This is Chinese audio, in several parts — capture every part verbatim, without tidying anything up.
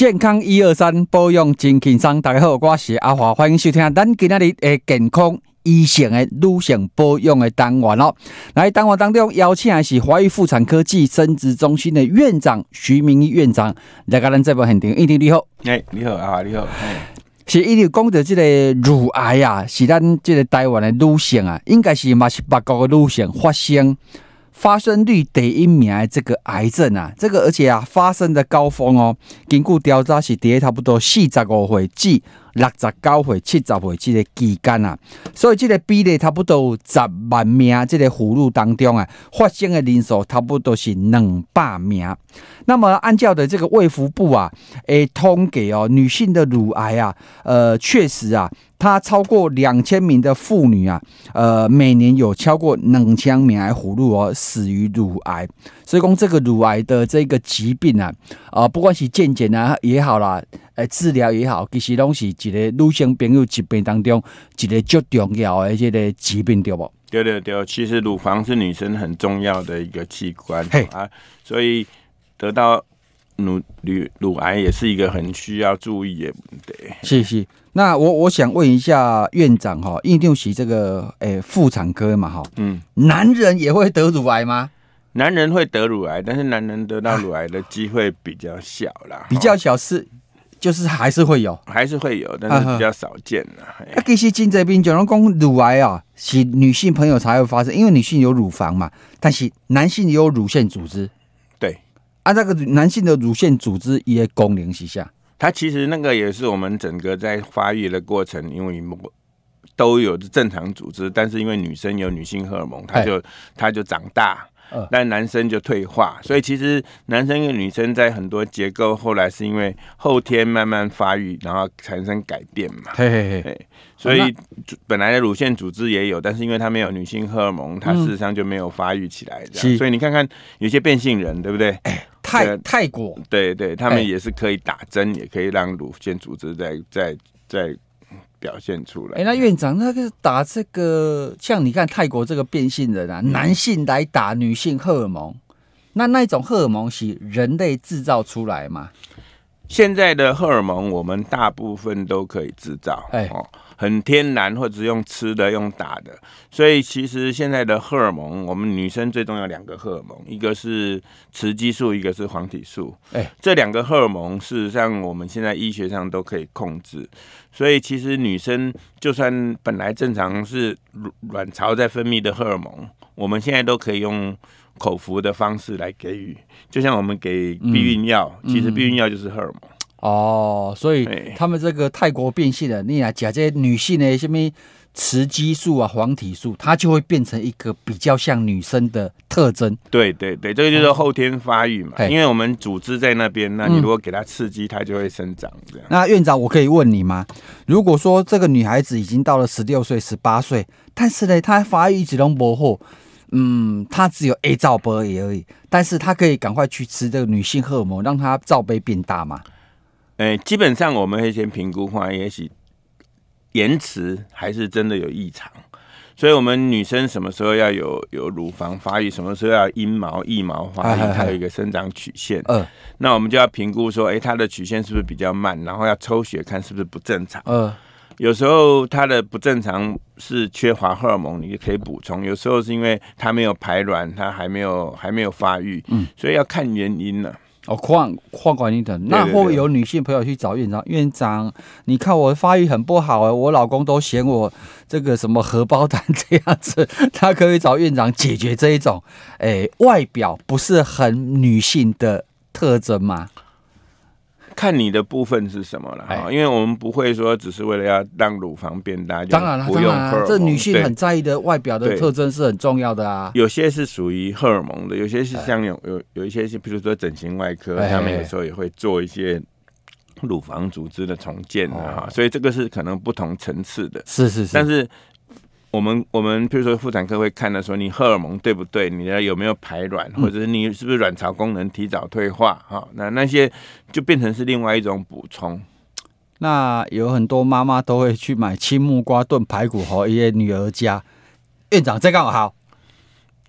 健康一二三，保养真轻松。大家好，我是阿华，欢迎收听咱今仔日的健康医生的女性保养的单元哦。来，单元当中邀请的是华裔妇产科暨生殖中心的院长徐明义院长来到咱这边现场。一定你好， 哎、欸，你好，阿华你好， 是一直讲到这个乳癌啊，是咱这个台湾的女性啊，应该是嘛是八国的女性发生。发生率第一名的这个癌症啊，这个而且啊发生的高峰哦，根据调查是伫差不多四十五岁至六十九岁、七十岁这个期间啊，所以这个比例差不多有十万名这个妇女当中啊，发生的人数差不多是两百名。那么按照的这个卫福部啊，诶统计哦，女性的乳癌啊，呃，确实啊。它超过两千名的妇女啊，呃，每年有超过两千名的妇女哦死于乳癌，所以讲这个乳癌的这个疾病啊，呃，不管是健检啊也好啦，呃，治疗也好，其实拢是一个女性朋友疾病当中一个最重要的这个疾病，对不？ 对对对，其实乳房是女生很重要的一个器官啊，所以得到乳乳乳癌也是一个很需要注意的问题。 是是。那我我想问一下院长哈，因为是这个诶妇产科嘛哈，嗯，男人也会得乳癌吗？ 男人会得乳癌，但是男人得到乳癌的机会比较小啦， 比较小是就是还是会有， 还是会有，但是比较少见啦。 啊，其实真侪病人讲乳癌啊，是女性朋友才会发生，因为女性有乳房嘛，但是男性也有乳腺组织。 对， 啊，这个男性的乳腺组织也功能是啥？ 它其实那个也是我们整个在发育的过程，因为都有正常组织，但是因为女生有女性荷尔蒙，它就它就长大，但男生就退化，所以其实男生跟女生在很多结构后来是因为后天慢慢发育，然后产生改变嘛。 嘿嘿嘿， 所以本来的乳腺组织也有，但是因为它没有女性荷尔蒙，它事实上就没有发育起来这样。所以你看看有些变性人，对不对？ 泰泰国， 对对，他们也是可以打针，也可以让乳腺组织再再再表现出来。 哎、欸，那院长，那个打这个，像你看泰国这个变性人啊，嗯、男性来打女性荷尔蒙，那那种荷尔蒙是人类制造出来吗？ 现在的荷尔蒙，我们大部分都可以制造，哎、欸哦，很天然，或者用吃的、用打的。所以其实现在的荷尔蒙，我们女生最重要两个荷尔蒙，一个是雌激素，一个是黄体素。哎、欸，这两个荷尔蒙事实上我们现在医学上都可以控制。所以其实女生就算本来正常是卵巢在分泌的荷尔蒙，我们现在都可以用口服的方式来给予，就像我们给避孕药，嗯、其实避孕药就是荷尔蒙。 哦，所以他们这个泰国变性的，你来讲这些女性的什么雌激素啊、黄体素，它就会变成一个比较像女生的特征。 对对对，这个就是后天发育嘛，因为我们组织在那边，那你如果给它刺激，它就会生长这样。 那院长，我可以问你吗？如果说这个女孩子已经到了十六岁、十八岁，但是呢，她发育一直都不好。嗯，她只有 A 罩杯而已，但是她可以赶快去吃这个女性荷尔蒙，让她罩杯变大吗？ 欸、基本上我们会先评估看，也许延迟还是真的有异常，所以我们女生什么时候要有有乳房发育，什么时候要阴毛、腋毛发育，还有一个生长曲线。嗯，那我们就要评估说，哎、欸，它的曲线是不是比较慢，然后要抽血看是不是不正常。嗯。有时候它的不正常是缺乏荷尔蒙，你可以补充；有时候是因为它没有排卵，它还没有还没有发育，嗯，所以要看原因了。 哦，换换管理等，那会有女性朋友去找院长，院长，你看我发育很不好哎，我老公都嫌我这个什么荷包蛋这样子，他可以找院长解决这一种，哎，外表不是很女性的特征吗？ 看你的部分是什么了，因为我们不会说只是为了要让乳房变大， 当然了，当然了，这女性很在意的外表的特征是很重要的啊。 有些是属于荷尔蒙的，有些是像有有有一些是，比如说整形外科，他们有时候也会做一些乳房组织的重建啊，所以这个是可能不同层次的。 是是是， 但是。我们我们比如说妇产科会看的说你荷尔蒙对不对，你的有没有排卵，或者是你是不是卵巢功能提早退化，哈，那那些就变成是另外一种补充。 那有很多妈妈都会去买青木瓜炖排骨和一些女儿家，院长这个好。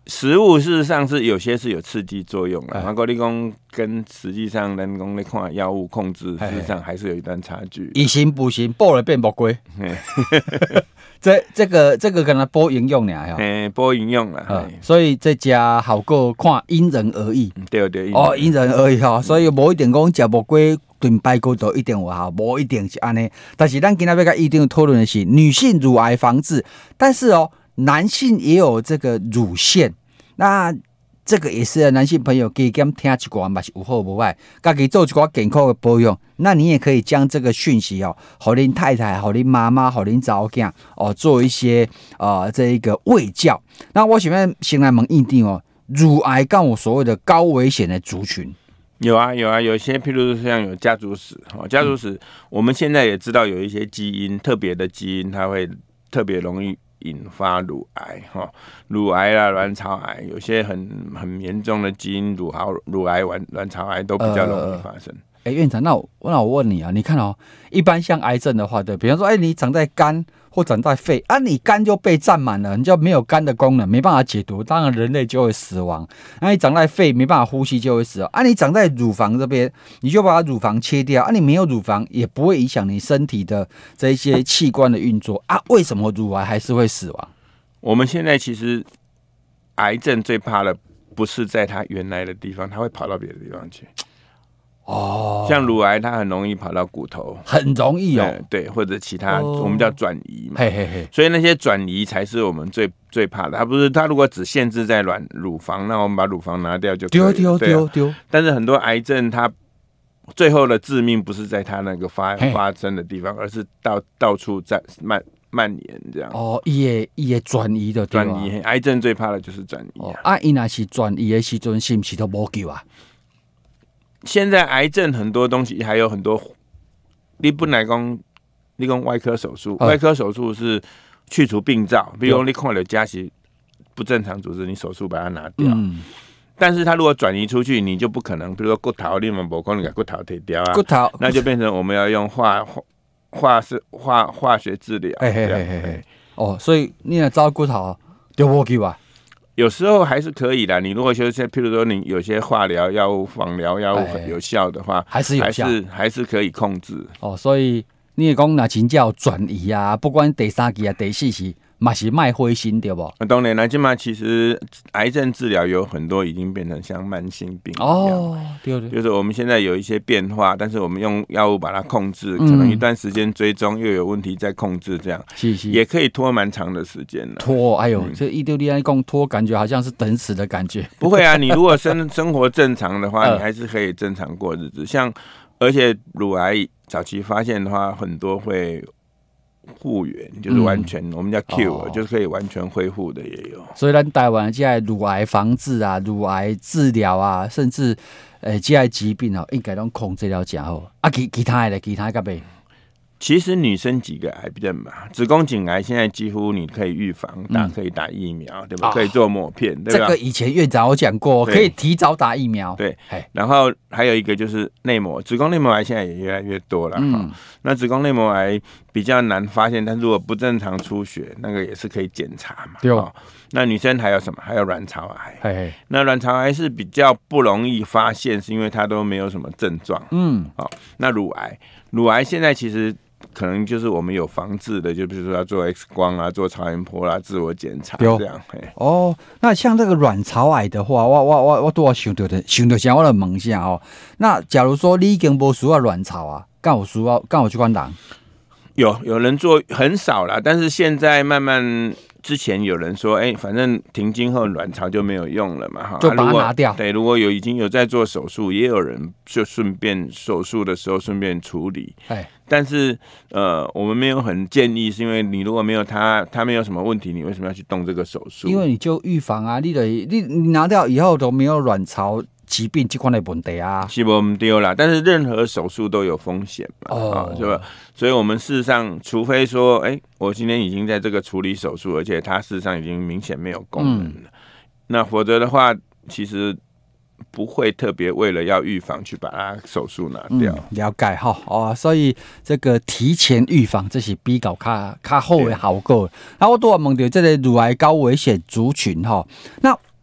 食物事实上是有些是有刺激作用的，不过你讲跟实际上人工在看药物控制，事实上还是有一段差距。 以形补形，补了变魔鬼。这这个这个跟他补营养呢， 哎，补营养啦。 所以这家好过看因人而异。 对对。 哦，因人而异哈，所以无一定讲食魔鬼炖排骨就一定有效，无一定是安尼。但是咱今天要跟一定讨论的是女性乳癌防治，但是哦。男性也有这个乳腺，那这个也是男性朋友可以跟听一寡嘛，是有好无歹，家己做一寡健康的保养。那你也可以将这个讯息哦，和您太太、和您妈妈、和您早囝哦，做一些呃这一个卫教。那我想要先来问印定哦，乳癌跟我所谓的高危险的族群。 有啊有啊，有一些譬如像有家族史，家族史、嗯、我们现在也知道有一些基因特别的基因，它会特别容易引发乳癌哈，乳癌啦、卵巢癌，有些很很严重的基因乳癌、乳癌、卵卵巢癌都比较容易发生。 哎、呃欸，院长，那我那我问你啊，你看哦，一般像癌症的话，对，比方说，哎、欸，你长在肝或长在肺啊，你肝就被占满了，你就没有肝的功能，没办法解毒，当然人类就会死亡。那、啊、你长在肺，没办法呼吸，就会死亡。啊，你长在乳房这边，你就把乳房切掉，啊，你没有乳房也不会影响你身体的这一些器官的运作啊。为什么乳癌还是会死亡？ 我们现在其实癌症最怕的不是在它原来的地方，它会跑到别的地方去。哦，像乳癌，它很容易跑到骨头， 很容易哦， 对，或者其他、哦、我们叫转移嘛， 嘿嘿嘿， 所以那些转移才是我们最最怕的。它不是，它如果只限制在卵乳房，那我们把乳房拿掉就可以了，丢丢丢丢。但是很多癌症，它最后的致命不是在它那个发发生的地方，而是到到处在蔓蔓延这样。 哦，也也转移的， 转移，癌症最怕的就是转移啊。 啊，伊若是转移的时阵，是不是都无救啊？ 现在癌症很多东西还有很多，你本来讲你讲外科手术，外科手术是去除病灶，比如你看到家是不正常组织，你手术把它拿掉。嗯，但是它如果转移出去，你就不可能，比如说骨头，你们不可能把骨头推掉啊， 骨头那就变成我们要用化化化是化化学治疗。 嘿嘿嘿嘿嘿，哦，所以你若找骨头就无救啊。 有时候还是可以的。你如果有些，譬如说你有些化疗药物、放疗药物很有效的话， 还是有效， 还是还是可以控制。 哦，所以你也讲，那真叫转移啊，不管第三期啊、第四期，嘛是卖灰心对不？ 当然了，今嘛其实癌症治疗有很多已经变成像慢性病一样，哦，对对，就是我们现在有一些变化，但是我们用药物把它控制，嗯、可能一段时间追踪又有问题再控制，这样是是也可以拖蛮长的时间的。 拖，哎呦，嗯、这一丢利来讲拖，感觉好像是等死的感觉。 不会啊，你如果生生活正常的话，你还是可以正常过日子。像而且乳癌早期发现的话，很多会复原，就是完全、嗯、我们叫 cure、哦、就是可以完全恢复的也有。 所以咱台湾现在乳癌防治啊、乳癌治疗啊，甚至呃这些疾病哦，应该都控制了真好。啊，其其他的咧，其他个呗。 其实女生几个癌症嘛，子宫颈癌现在几乎你可以预防，打可以打疫苗，对吧？可以做抹片，对吧？ 这个以前院长有讲过，可以提早打疫苗。 对，然后还有一个就是内膜，子宫内膜癌现在也越来越多了。嗯，那子宫内膜癌比较难发现，但是如果不正常出血，那个也是可以检查嘛。对哦。那女生还有什么？还有卵巢癌。嘿嘿，那卵巢癌是比较不容易发现，是因为它都没有什么症状。嗯，好，那乳癌，乳癌现在其实可能就是我们有防治的，就比如说要做 X 光啊，做超音波啦，自我检查这样。 哦，那像这个卵巢癌的话，我我我我都要想到的，想到想我来问一下哦。那假如说你已经无需要卵巢啊，干有需要干有这款人？ 有有人做很少啦，但是现在慢慢。之前有人说，哎、欸，反正停经后卵巢就没有用了嘛， 就把它拿掉。 啊、对，如果有已经有在做手术，也有人就顺便手术的时候顺便处理。但是呃，我们没有很建议，是因为你如果没有它，它没有什么问题，你为什么要去动这个手术？ 因为你就预防啊，你的你你拿掉以后都没有卵巢疾病这款的问题啊， 是不丢啦。但是任何手术都有风险嘛，哦，是吧？所以我们事实上，除非说，哎、欸，我今天已经在这个处理手术，而且它事实上已经明显没有功能了，嗯、那否则的话，其实不会特别为了要预防去把它手术拿掉。 嗯、了解哈，哦，所以这个提前预防这是比较较较好的效果。那我都要问到这个乳癌高危险族群哈，那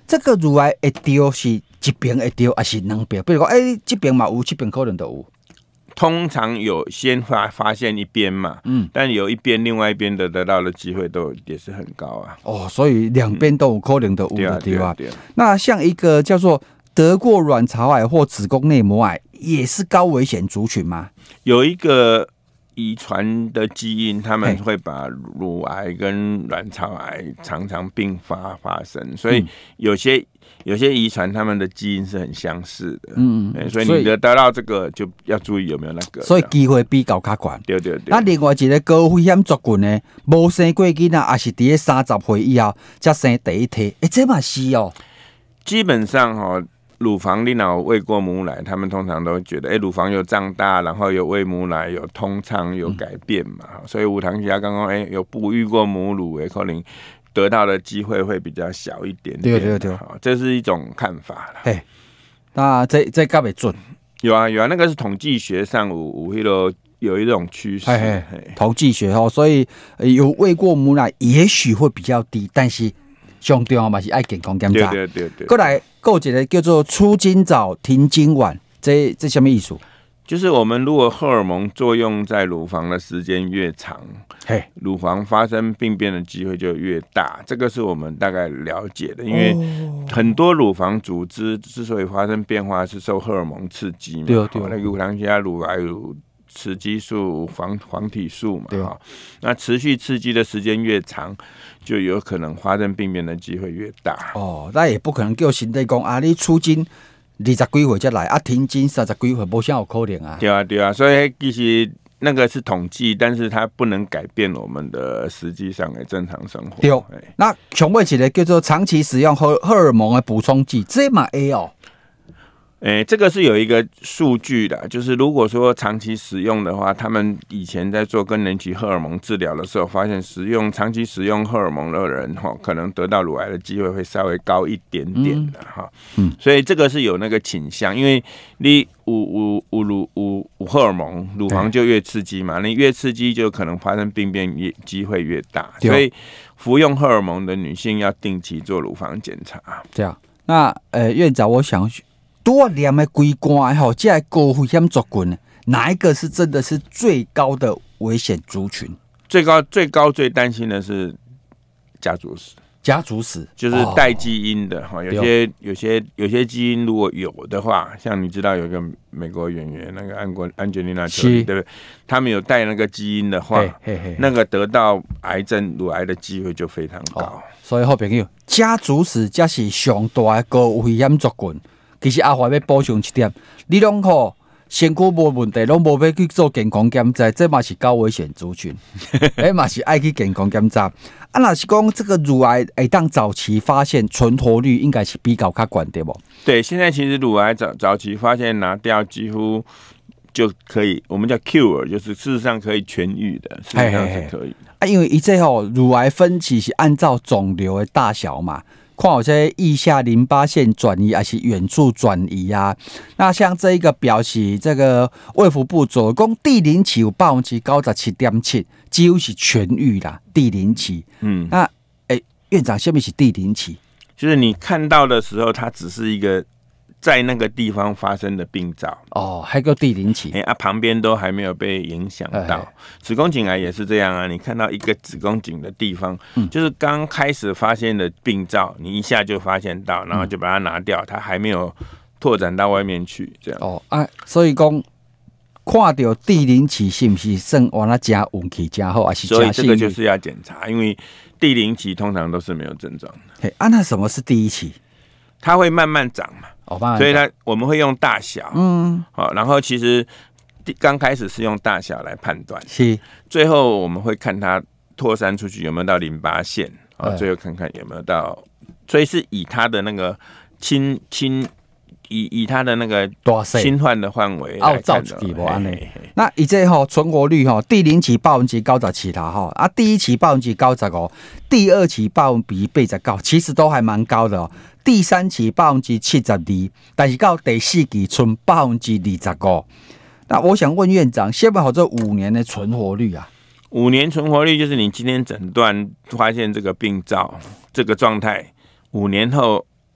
这个乳癌会丢是一边会丢，还是两边？比如说，哎、欸，这边嘛有，这边可能都有。 通常有先发发现一边嘛，嗯，但有一边另外一边的得到的机会都也是很高啊。 哦，所以两边都有可能都有的对吧？那像一个叫做得过卵巢癌或子宫内膜癌，也是高危险族群吗？ 有一个遗传的基因，他们会把乳癌跟卵巢癌常常并发发生，所以有些。有些遗传他们的基因是很相似的，嗯嗯，所以你得得到这个就要注意有没有那个， 所以机会比较较悬。 对对对。 那另外一个高危险族群呢，无生过囡仔，也是伫三十岁以后才生第一胎，哎、欸，这嘛是哦。 基本上哈、哦，乳房你若喂过母奶，他们通常都觉得，哎、欸，乳房有长大，然后有喂母奶，有通畅，有改变嘛，嗯、所以有糖家刚刚哎有哺育过母乳，哎，可能。得到的机会会比较小一点点， 对对对， 这是一种看法啦。 嘿，那这这敢会准？ 有啊有啊，那个是统计学上有有迄个有一种趋势， 统计学哦，所以有喂过母奶也许会比较低，但是上重要嘛是爱健康检查。 对对对对。 过来，还有一个叫做出经早停经晚，这这什么意思？ 就是我们如果荷尔蒙作用在乳房的时间越长，嘿，乳房发生病变的机会就越大。这个是我们大概了解的，因为很多乳房组织之所以发生变化，是受荷尔蒙刺激嘛。对对。那个乳糖加乳癌、乳雌激素、黄黄体素嘛，哈。那持续刺激的时间越长，就有可能发生病变的机会越大。 哦，那也不可能叫身体讲啊，你出经。二十几岁才来啊，停经三十几岁，无啥有可能啊。 对啊，对啊，所以其实那个是统计，但是它不能改变我们的实际上的正常生活。 对，那上尾一个叫做长期使用荷荷尔蒙的补充剂，这嘛会哦。 诶、欸，这个是有一个数据的，就是如果说长期使用的话，他们以前在做更年期荷尔蒙治疗的时候，发现使用长期使用荷尔蒙的人，哈，可能得到乳癌的机会会稍微高一点点的哈。嗯，所以这个是有那个倾向，因为你有有有乳有有荷尔蒙，乳房就越刺激嘛，你越刺激就可能发生病变越机会越大，所以服用荷尔蒙的女性要定期做乳房检查。 这样，那呃，院长，我想。多念的规关吼，这个高危险族群，哪一个是真的是最高的危险族群？ 最高、最高、最担心的是家族史。 家族史就是带基因的哈、哦，有些、有些、有些基因如果有的话，像你知道有一个美国演员那个安国安吉丽娜·裘丽，对不对？他们有带那个基因的话，嘿嘿嘿那个得到癌症、乳癌的机会就非常高。哦、 所以好朋友，家族史才是上大的高危险族群。其实阿华要补充一点，你拢吼身躯无问题，拢无要去做健康检查，这嘛是高危险族群，哎嘛是爱去健康检查。啊，若是讲这个乳癌会当早期发现，存活率应该是比较较高，对不？ 对，现在其实乳癌早早期发现拿掉，几乎就可以，我们叫 cure， 就是事实上可以痊愈的，事实上是可以的。 啊，因为伊这吼乳癌分期是按照肿瘤的大小嘛。看有这腋下淋巴腺转移还是远处转移啊？那像这一个表示，这个卫福部做讲第零期有百分之九十七点七，几乎是痊愈啦。第零期，嗯，那哎、欸，院长，什么是第零期？ 就是你看到的时候，它只是一个在那个地方发生的病灶哦，还有第零期， 哎、欸、啊，旁边都还没有被影响到。欸、子宫颈癌也是这样啊，你看到一个子宫颈的地方，嗯、就是刚开始发现的病灶，你一下就发现到，然后就把它拿掉，它还没有拓展到外面去，这样哦啊，所以讲看到第零期是不是算完了加运气加好，还是加幸运？ 所以这个就是要检查，因为第零期通常都是没有症状的。 嘿，啊，那什么是第一期？ 它会慢慢长嘛。 哦、 所以它我们会用大小，嗯，好，然后其实刚开始是用大小来判断， 是， 最后我们会看它扩散出去有没有到淋巴腺，啊，最后看看有没有到，所以是以它的那个侵侵以以它的那个侵犯的范围来看的。 那以这吼存活率吼，第零期百分之九十七啦吼，啊，第一期百分之九十五，第二期百分之八十九，其实都还蛮高的哦。第三期百分之七十二，但是到第四期剩百分之二十五。那我想问院长，现在好这五年的存活率啊？ 五年存活率就是你今天诊断发现这个病灶这个状态，五年后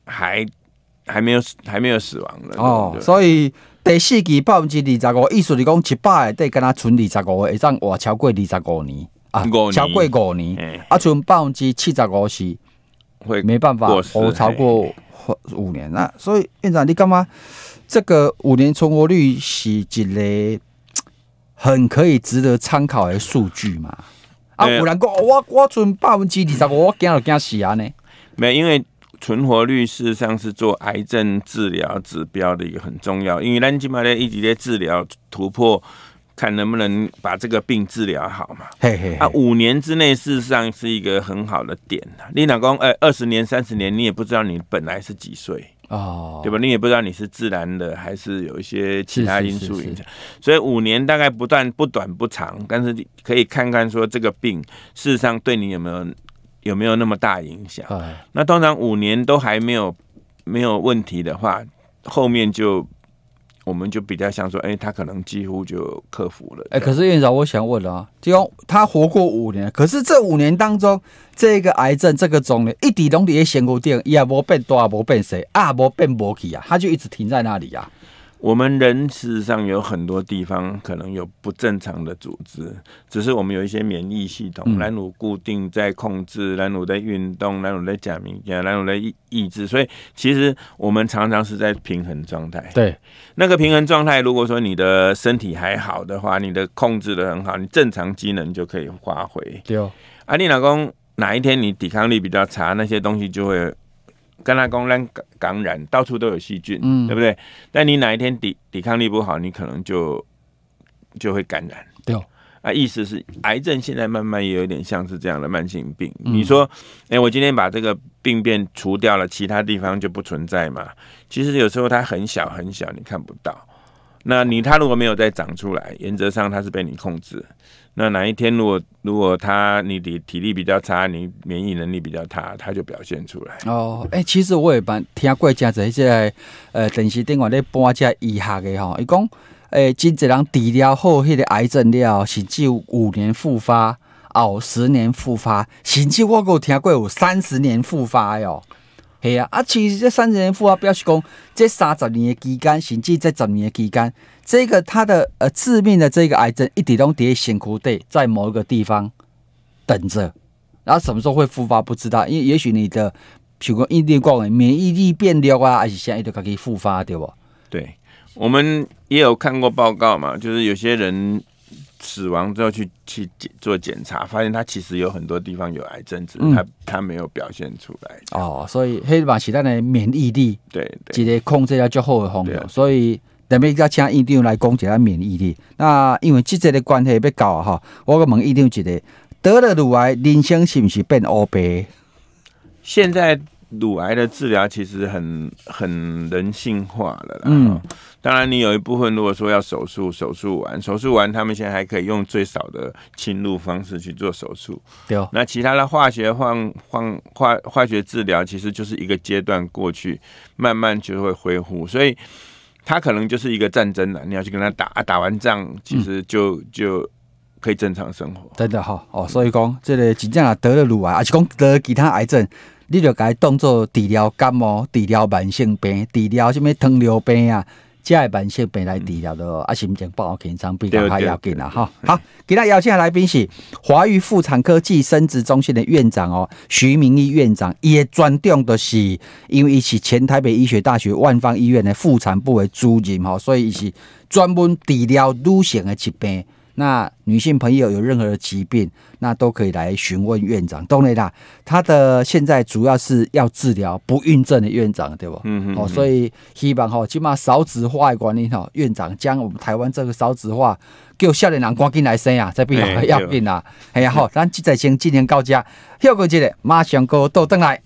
还还没有还没有死亡的哦，所以第四期百分之二十五，意思是讲一百内底敢若剩二十五个会当活超过二十五年啊，超过五年，欸、啊，剩百分之七十五是会没办法活超过五年。那所以院长，你感觉这个五年存活率是一个很可以值得参考的数据嘛？啊，有人讲我我存百分之二十五，我惊就惊死啊呢？ 没，因为存活率事实上是做癌症治疗指标的一个很重要，因为咱今嘛咧一直在治疗突破，看能不能把这个病治疗好嘛。 嘿嘿嘿啊，五年之内事实上是一个很好的点。你老公，哎，二十年、三十年，你也不知道你本来是几岁。哦，对吧？你也不知道你是自然的还是有一些其他因素影响，所以五年大概不断不短不长，但是可以看看说这个病事实上对你有没有有没有那么大影响。那通常五年都还没有没有问题的话，后面就我们就比较像说，哎、欸，他可能几乎就克服了。 哎、欸，可是院长，我想问啊，就讲他活过五年，可是这五年当中，这个癌症这个肿瘤一直都在身躯顶，也无变大，无变小，啊，无变无去啊，他就一直停在那里啊。 我们人事实上有很多地方可能有不正常的组织，只是我们有一些免疫系统，咱有固定在控制，咱有在运动，咱有在吃物件，咱有在抑制，所以其实我们常常是在平衡状态。 对， 那个平衡状态，如果说你的身体还好的话，你的控制的很好，你正常机能就可以发挥。 对哦， 啊，你老公哪一天你抵抗力比较差，那些东西就会。跟他讲，咱感染到处都有细菌，嗯，对不对？但你哪一天抵抵抗力不好，你可能就就会感染。 对、哦， 啊，意思是癌症现在慢慢也有点像是这样的慢性病。嗯、你说，哎、欸，我今天把这个病变除掉了，其他地方就不存在嘛？其实有时候它很小很小，你看不到。那你它如果没有再长出来，原则上它是被你控制。那哪一天如果如果他你的体力比较差，你免疫能力比较差，他就表现出来。 哦，哎、欸，其实我也捌听过真侪这个呃电视顶外咧播这医学的吼，伊讲诶，真侪人治疗好迄个癌症了，甚至有五年复发，后十年复发，甚至我有听过有三十年复发的哦。系啊，啊，其实这三十年复发表示讲，这三十年的期间，甚至这十年的期间，这个它的呃致命的这个癌症一直都在身躯底，在某一个地方等着，然后什么时候会复发不知道，因为也许你的，比如讲一定讲的免疫力变弱啊，还是现在就可以复发，对不？ 对，我们也有看过报告嘛，就是有些人。死亡之后去去做检查，发现他其实有很多地方有癌症，只是他、嗯、他没有表现出来。 哦，所以黑嘛是咱的免疫力， 对对， 一个控制了较好的方法。所以特别要请院长来讲一下免疫力。那因为这个的关系要到哈，我个问院长一个，得了乳癌，人生是不是变黑白？ 现在乳癌的治疗其实很很人性化了啦。 嗯。 当然，你有一部分如果说要手术，手术完，手术完，他们现在还可以用最少的侵入方式去做手术。 对、哦。 那其他的化学换换化化学治疗，其实就是一个阶段过去，慢慢就会恢复。所以，它可能就是一个战争了，你要去跟他打，啊、打完仗，其实就、嗯、就可以正常生活。 真的哈、哦，哦，所以讲，这个真正得了乳癌，还是讲得了其他癌症，你就该当做治疗感冒、治疗慢性病、治疗什么糖尿病啊。这个慢性病来治疗的，啊，心情不好紧张比较还要紧啦哈。好，今天邀请的来宾是华育妇产科暨生殖中心的院长哦，徐明义院长，伊的专长就是因为伊是前台北医学大学万芳医院的妇产部的主任哈，所以伊是专门治疗女性的疾病。那女性朋友有任何的疾病，那都可以来询问院长。当然啦，他的现在主要是要治疗不孕症的院长，对不？嗯嗯。哦，所以希望吼，起码少子化的观念吼，院长将我们台湾这个少子化，叫少年人赶紧来生啊，这比较要紧啦。哎呀，好，咱这再先今天到这，休息一下，马上go倒转来。